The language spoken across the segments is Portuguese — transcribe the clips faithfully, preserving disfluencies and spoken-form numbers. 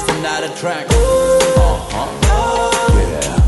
another track. Uh-huh. Yeah.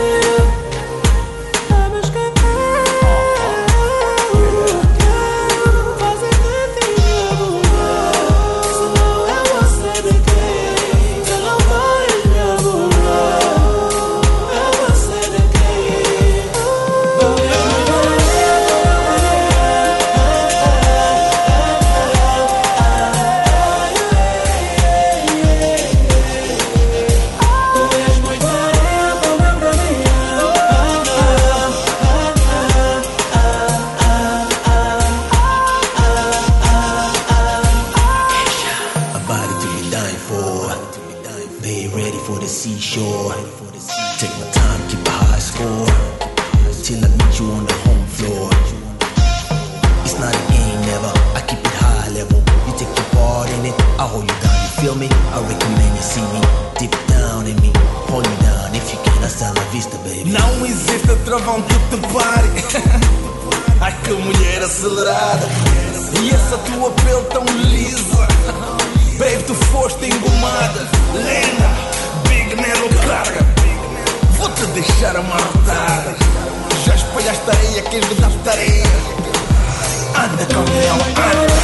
They ready for the seashore. Take my time, keep a high score till I meet you on the home floor. It's not a game, never. I keep it high level. You take your part in it, I hold you down. You feel me? I recommend you see me deep down in me. Hold you down if you can. Hasta la vista, baby. Não existe travão que te pare. Ai, que mulher acelerada. E essa tua pele tão lisa. Babe, tu foste engomada. Lenda, Big Nero carga. Vou-te deixar amarrotada. Já espalhaste areia, queres dar-te areia. Anda com ela, anda.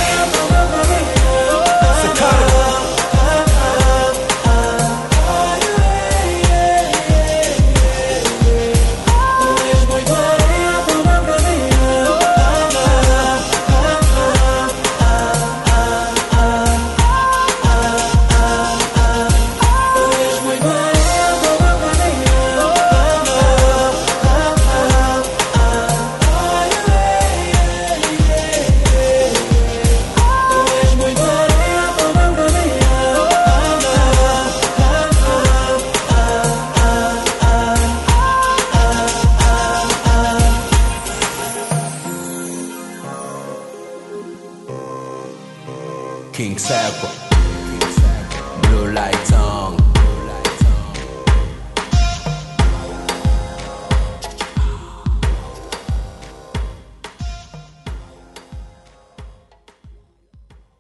Se cara. King Sapper.